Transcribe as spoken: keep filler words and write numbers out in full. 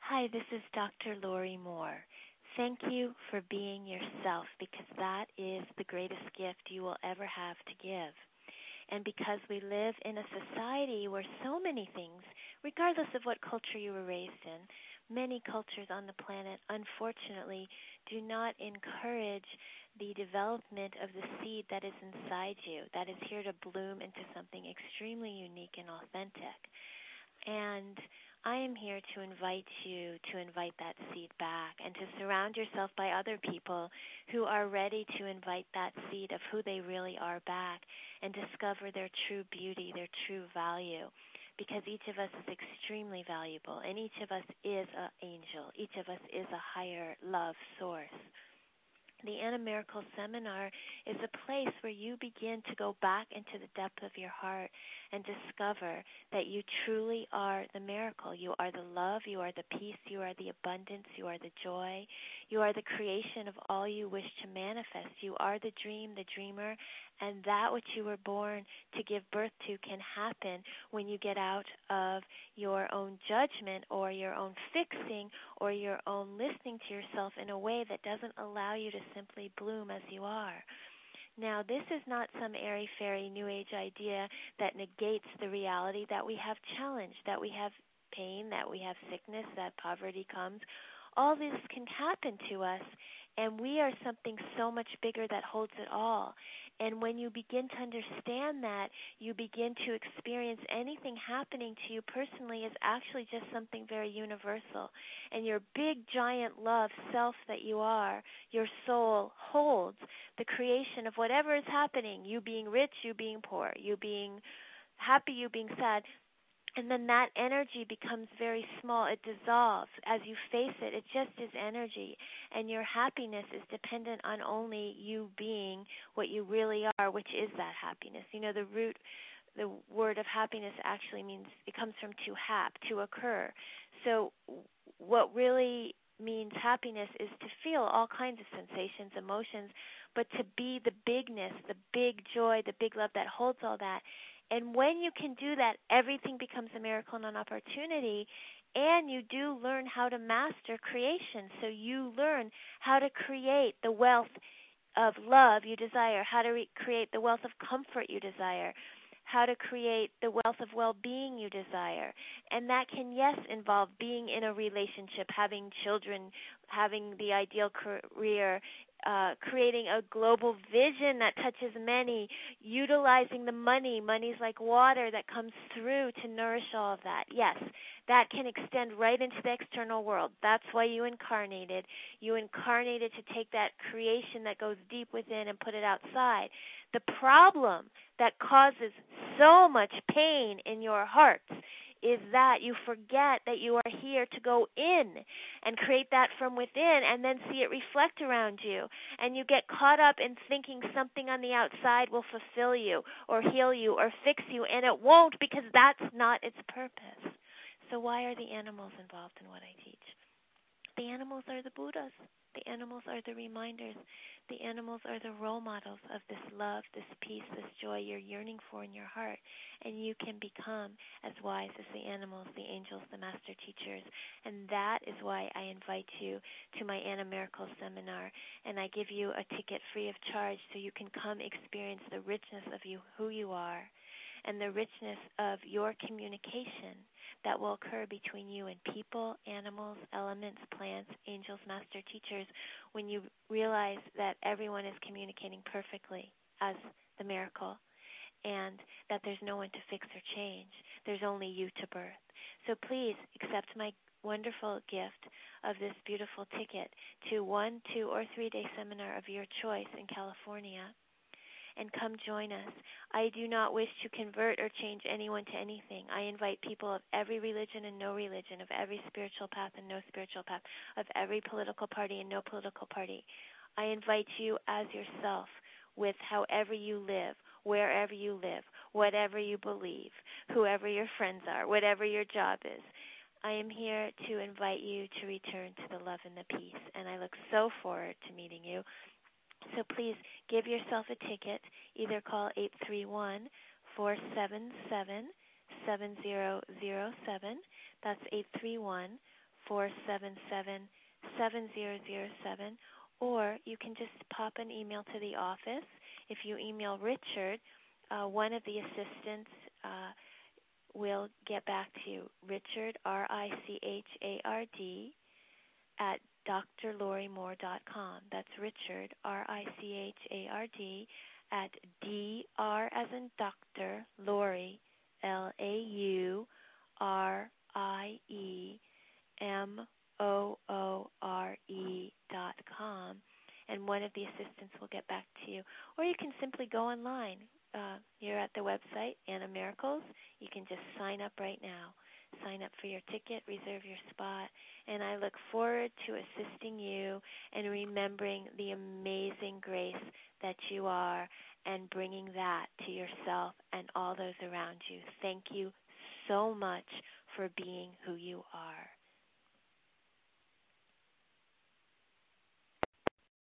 Hi, this is Doctor Lori Moore. Thank you for being yourself because that is the greatest gift you will ever have to give. And because we live in a society where so many things, regardless of what culture you were raised in, many cultures on the planet, unfortunately, do not encourage the development of the seed that is inside you, that is here to bloom into something extremely unique and authentic. And I am here to invite you to invite that seed back and to surround yourself by other people who are ready to invite that seed of who they really are back and discover their true beauty, their true value. Because each of us is extremely valuable, and each of us is an angel. Each of us is a higher love source. The Anna Miracle Seminar is a place where you begin to go back into the depth of your heart and discover that you truly are the miracle. You are the love, you are the peace, you are the abundance, you are the joy, you are the creation of all you wish to manifest. You are the dream, the dreamer, and that which you were born to give birth to can happen when you get out of your own judgment or your own fixing or your own listening to yourself in a way that doesn't allow you to simply bloom as you are. Now, this is not some airy-fairy New Age idea that negates the reality that we have challenge, that we have pain, that we have sickness, that poverty comes. All this can happen to us, and we are something so much bigger that holds it all. And when you begin to understand that, you begin to experience anything happening to you personally is actually just something very universal. And your big, giant love self that you are, your soul holds the creation of whatever is happening, you being rich, you being poor, you being happy, you being sad. And then that energy becomes very small. It dissolves. As you face it, it just is energy. And your happiness is dependent on only you being what you really are, which is that happiness. You know, the root, the word of happiness actually means, it comes from to hap, to occur. So what really means happiness is to feel all kinds of sensations, emotions, but to be the bigness, the big joy, the big love that holds all that. And when you can do that, everything becomes a miracle and an opportunity, and you do learn how to master creation. So you learn how to create the wealth of love you desire, how to re- create the wealth of comfort you desire, how to create the wealth of well-being you desire. And that can, yes, involve being in a relationship, having children, having the ideal career, Uh, creating a global vision that touches many, utilizing the money. Money's like water that comes through to nourish all of that. Yes, that can extend right into the external world. That's why you incarnated. You incarnated to take that creation that goes deep within and put it outside. The problem that causes so much pain in your hearts is that you forget that you are here to go in and create that from within and then see it reflect around you. And you get caught up in thinking something on the outside will fulfill you or heal you or fix you, and it won't, because that's not its purpose. So why are the animals involved in what I teach? The animals are the Buddhas. The animals are the reminders. The animals are the role models of this love, this peace, this joy you're yearning for in your heart. And you can become as wise as the animals, the angels, the master teachers. And that is why I invite you to my Anna Miracle Seminar. And I give you a ticket free of charge so you can come experience the richness of you, who you are, and the richness of your communication that will occur between you and people, animals, elements, plants, angels, master teachers, when you realize that everyone is communicating perfectly as the miracle, and that there's no one to fix or change. There's only you to birth. So please accept my wonderful gift of this beautiful ticket to one, two, or three-day seminar of your choice in California, and come join us. I do not wish to convert or change anyone to anything. I invite people of every religion and no religion, of every spiritual path and no spiritual path, of every political party and no political party. I invite you as yourself, with however you live, wherever you live, whatever you believe, whoever your friends are, whatever your job is. I am here to invite you to return to the love and the peace, and I look so forward to meeting you. So please give yourself a ticket. Either call eight three one, four seven seven, seven zero zero seven. That's eight three one, four seven seven, seven zero zero seven, or you can just pop an email to the office. If you email Richard, uh, one of the assistants uh, will get back to you. Richard, R I C H A R D, at d r laurie moore dot com. That's Richard, R I C H A R D, at D R as in Doctor, Laurie, L A U R I E M O O R E dot com, and one of the assistants will get back to you. Or you can simply go online. Uh, you're at the website, Anna Miracles. You can just sign up right now. Sign up for your ticket, reserve your spot, and I look forward to assisting you and remembering the amazing grace that you are and bringing that to yourself and all those around you. Thank you so much for being who you are.